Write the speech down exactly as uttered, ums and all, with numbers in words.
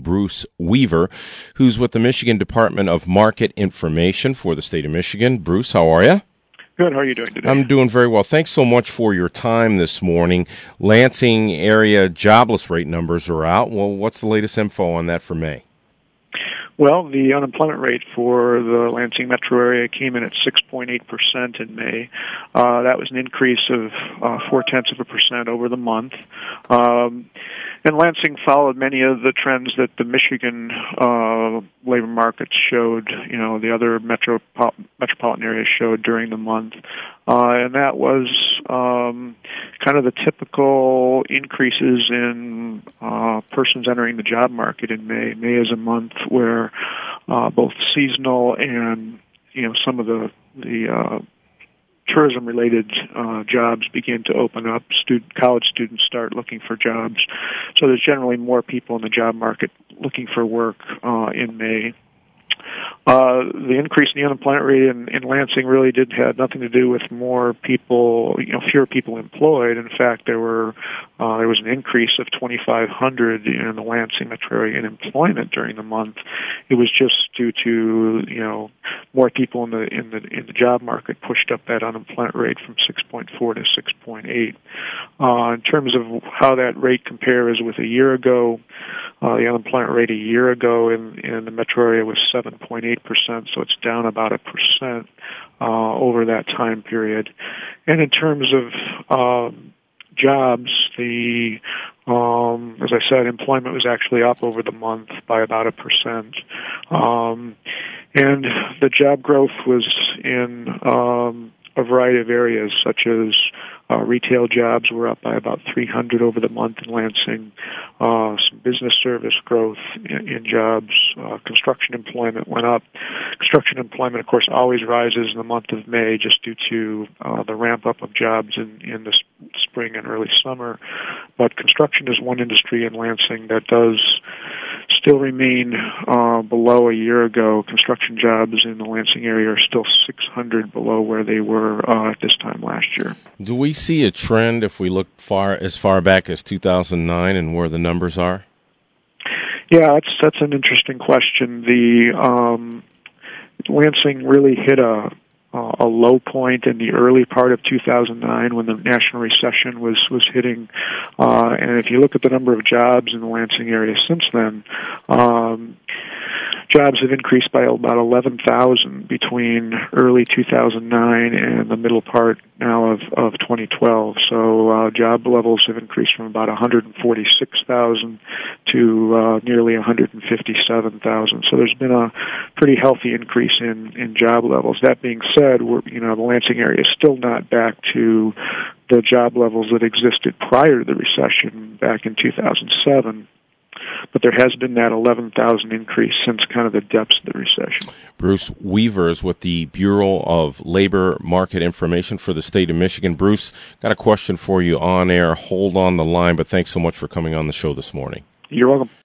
Bruce Weaver, who's with the Michigan Department of Market Information for the state of Michigan. Bruce, how are you? Good. How are you doing today? I'm doing very well. Thanks so much for your time this morning. Lansing area jobless rate numbers are out. Well, what's the latest info on that for May? Well, the unemployment rate for the Lansing metro area came in at six point eight percent in May. Uh, that was an increase of uh, four-tenths of a percent over the month. Um, and Lansing followed many of the trends that the Michigan uh, labor markets showed, you know, the other metro, metropolitan areas showed during the month. Uh, and that was um, kind of the typical increases in uh, persons entering the job market in May. May is a month where uh, both seasonal and, you know, some of the the uh, tourism-related uh, jobs begin to open up. Student, college students start looking for jobs. So there's generally more people in the job market looking for work uh, in May. Uh, the increase in the unemployment rate in, in Lansing really did have nothing to do with more people, you know, fewer people employed. In fact, there were uh, there was an increase of twenty-five hundred in the Lansing metro area in employment during the month. It was just due to, you know, more people in the in the in the job market pushed up that unemployment rate from six point four to six point eight. Uh, in terms of how that rate compares with a year ago, uh, the unemployment rate a year ago in in the metro area was seven point eight percent, so it's down about a percent uh, over that time period. And in terms of um, jobs, the um, as I said, employment was actually up over the month by about a percent. Um, and the job growth was in um, a variety of areas, such as uh, retail jobs were up by about three hundred over the month in Lansing. Uh, some business service growth in, in jobs. Uh, construction employment went up. Construction employment, of course, always rises in the month of May just due to uh, the ramp-up of jobs in, in the spring and early summer. But construction is one industry in Lansing that does still remain uh, below a year ago. Construction jobs in the Lansing area are still six hundred below where they were uh, at this time last year. Do we see a trend if we look far as far back as two thousand nine and where the numbers are? Yeah, that's that's an interesting question. The um, Lansing really hit a a low point in the early part of two thousand nine when the national recession was was hitting, uh, and if you look at the number of jobs in the Lansing area since then, um, jobs have increased by about eleven thousand between early two thousand nine and the middle part now of, of twenty twelve. So uh, job levels have increased from about one hundred forty-six thousand to uh, nearly one hundred fifty-seven thousand. So there's been a pretty healthy increase in, in job levels. That being said, we're, you know, the Lansing area is still not back to the job levels that existed prior to the recession back in two thousand seven. But there has been that eleven thousand increase since kind of the depths of the recession. Bruce Weaver is with the Bureau of Labor Market Information for the state of Michigan. Bruce, got a question for you on air. Hold on the line, but thanks so much for coming on the show this morning. You're welcome.